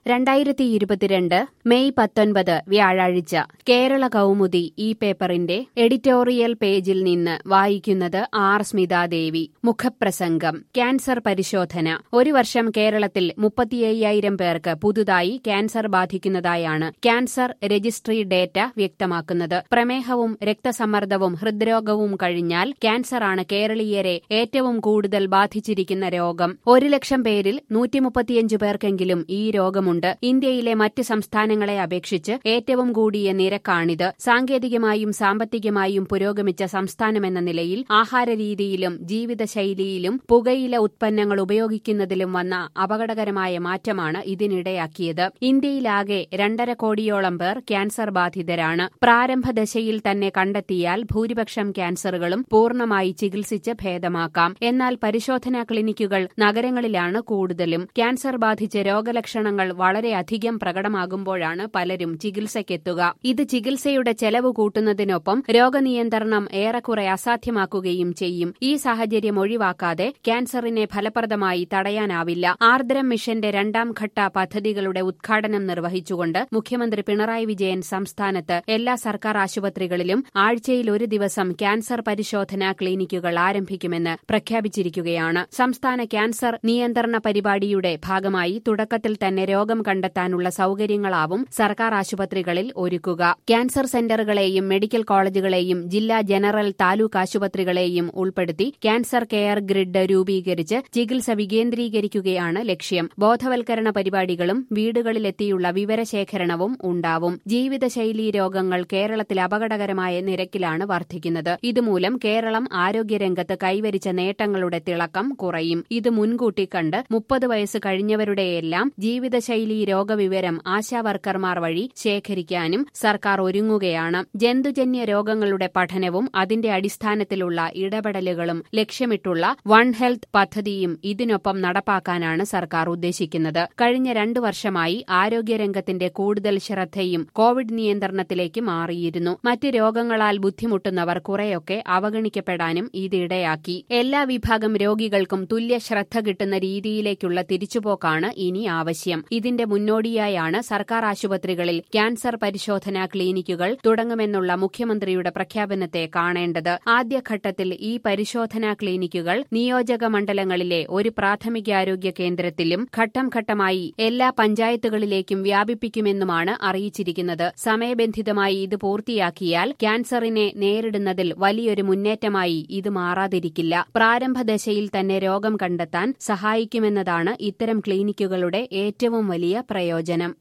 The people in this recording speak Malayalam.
2022 മെയ് 19 വ്യാഴാഴ്ച കേരള കൗമുദി ഈ പേപ്പറിന്റെ എഡിറ്റോറിയൽ പേജിൽ നിന്ന് വായിക്കുന്നത് ആർ സ്മിതാദേവി. മുഖപ്രസംഗം. ക്യാൻസർ പരിശോധന. ഒരു വർഷം കേരളത്തിൽ 35,000 പേർക്ക് പുതുതായി ക്യാൻസർ ബാധിക്കുന്നതായാണ് ക്യാൻസർ രജിസ്ട്രി ഡേറ്റ വ്യക്തമാക്കുന്നത്. പ്രമേഹവും രക്തസമ്മർദ്ദവും ഹൃദ്രോഗവും കഴിഞ്ഞാൽ ക്യാൻസറാണ് കേരളീയരെ ഏറ്റവും കൂടുതൽ ബാധിച്ചിരിക്കുന്ന രോഗം. 1,00,000 പേരിൽ 135 പേർക്കെങ്കിലും ഈ രോഗമുണ്ട്. ഇന്ത്യയിലെ മറ്റ് സംസ്ഥാനങ്ങളെ അപേക്ഷിച്ച് ഏറ്റവും കൂടിയ നിരക്കാണിത്. സാങ്കേതികമായും സാമ്പത്തികമായും പുരോഗമിച്ച സംസ്ഥാനമെന്ന നിലയിൽ ആഹാരരീതിയിലും ജീവിതശൈലിയിലും പുകയില ഉത്പന്നങ്ങൾ ഉപയോഗിക്കുന്നതിലും വന്ന അപകടകരമായ മാറ്റമാണ് ഇതിനിടയാക്കിയത്. ഇന്ത്യയിലാകെ 2.5 കോടിയോളം പേർ ക്യാൻസർ ബാധിതരാണ്. പ്രാരംഭദശയിൽ തന്നെ കണ്ടെത്തിയാൽ ഭൂരിപക്ഷം ക്യാൻസറുകളും പൂർണ്ണമായി ചികിത്സിച്ച് ഭേദമാക്കാം. എന്നാൽ പരിശോധനാ ക്ലിനിക്കുകൾ നഗരങ്ങളിലാണ് കൂടുതലും. ക്യാൻസർ ബാധിച്ച് രോഗലക്ഷണങ്ങൾ വളരെയധികം പ്രകടമാകുമ്പോഴാണ് പലരും ചികിത്സയ്ക്കെത്തുക. ഇത് ചികിത്സയുടെ ചെലവ് കൂട്ടുന്നതിനൊപ്പം രോഗനിയന്ത്രണം ഏറെക്കുറെ അസാധ്യമാക്കുകയും ചെയ്യും. ഈ സാഹചര്യം ഒഴിവാക്കാതെ ക്യാൻസറിനെ ഫലപ്രദമായി തടയാനാവില്ല. ആർദ്രം മിഷന്റെ 2ാം ഘട്ട പദ്ധതികളുടെ ഉദ്ഘാടനം നിർവഹിച്ചുകൊണ്ട് മുഖ്യമന്ത്രി പിണറായി വിജയൻ സംസ്ഥാനത്ത് എല്ലാ സർക്കാർ ആശുപത്രികളിലും ആഴ്ചയിൽ ഒരു ദിവസം ക്യാൻസർ പരിശോധനാ ക്ലിനിക്കുകൾ ആരംഭിക്കുമെന്ന് പ്രഖ്യാപിച്ചിരിക്കുകയാണ്. സംസ്ഥാന ക്യാൻസർ നിയന്ത്രണ പരിപാടിയുടെ ഭാഗമായി തുടക്കത്തിൽ തന്നെ രോഗം കണ്ടെത്താനുള്ള സൌകര്യങ്ങളാവും സർക്കാർ ആശുപത്രികളിൽ ഒരുക്കുക. ക്യാൻസർ സെന്ററുകളെയും മെഡിക്കൽ കോളേജുകളെയും ജില്ലാ ജനറൽ താലൂക്ക് ആശുപത്രികളെയും ഉൾപ്പെടുത്തി ക്യാൻസർ കെയർ ഗ്രിഡ് രൂപീകരിച്ച് ചികിത്സ വികേന്ദ്രീകരിക്കുകയാണ് ലക്ഷ്യം. ബോധവൽക്കരണ പരിപാടികളും വീടുകളിലെത്തിയുള്ള വിവരശേഖരണവും ഉണ്ടാവും. ജീവിതശൈലീ രോഗങ്ങൾ കേരളത്തിൽ അപകടകരമായ നിരക്കിലാണ് വർദ്ധിക്കുന്നത്. ഇതുമൂലം കേരളം ആരോഗ്യരംഗത്ത് കൈവരിച്ച നേട്ടങ്ങളുടെ തിളക്കം കുറയും. ഇത് മുൻകൂട്ടി കണ്ട് 30 വയസ്സ് കഴിഞ്ഞവരുടെയെല്ലാം ജീവിതശൈലീ രോഗവിവരം ആശാവർക്കർമാർ വഴി ശേഖരിക്കാനും സർക്കാർ ഒരുങ്ങുകയാണ്. ജന്തുജന്യ രോഗങ്ങളുടെ പഠനവും അതിന്റെ അടിസ്ഥാനത്തിലുള്ള ഇടപെടലുകളും ലക്ഷ്യമിട്ടുള്ള വൺ ഹെൽത്ത് പദ്ധതിയും ഇതിനൊപ്പം നടപ്പാക്കാനാണ് സർക്കാർ ഉദ്ദേശിക്കുന്നത്. കഴിഞ്ഞ 2 വർഷമായി ആരോഗ്യരംഗത്തിന്റെ കൂടുതൽ ശ്രദ്ധയും കോവിഡ് നിയന്ത്രണത്തിലേക്ക് മാറിയിരുന്നു. മറ്റ് രോഗങ്ങളാൽ ബുദ്ധിമുട്ടുന്നവർ കുറെയൊക്കെ അവഗണിക്കപ്പെടാനും ഇതിടയാക്കി. എല്ലാ വിഭാഗം രോഗികൾക്കും തുല്യ ശ്രദ്ധ കിട്ടുന്ന രീതിയിലേക്കുള്ള തിരിച്ചുപോക്കാണ് ഇനി ആവശ്യം. ഇതിന്റെ മുന്നോടിയായാണ് സർക്കാർ ആശുപത്രികളിൽ ക്യാൻസർ പരിശോധനാ ക്ലിനിക്കുകൾ തുടങ്ങുമെന്നുള്ള മുഖ്യമന്ത്രിയുടെ പ്രഖ്യാപനത്തെ കാണേണ്ടത്. ആദ്യഘട്ടത്തിൽ ഈ പരിശോധനാ ക്ലിനിക്കുകൾ നിയോജക മണ്ഡലങ്ങളിലെ ഒരു പ്രാഥമികാരോഗ്യ കേന്ദ്രത്തിലും ഘട്ടം ഘട്ടമായി എല്ലാ പഞ്ചായത്തുകളിലേക്കും വ്യാപിപ്പിക്കുമെന്നുമാണ് അറിയിച്ചിരിക്കുന്നത്. സമയബന്ധിതമായി ഇത് പൂർത്തിയാക്കിയാൽ ക്യാൻസറിനെ നേരിടുന്നതിൽ വലിയൊരു മുന്നേറ്റമായി ഇത് മാറാതിരിക്കില്ല. പ്രാരംഭദശയിൽ തന്നെ രോഗം കണ്ടെത്താൻ സഹായിക്കുമെന്നതാണ് ഇത്തരം ക്ലിനിക്കുകളുടെ ഏറ്റവും വലിയ പ്രയോജനം.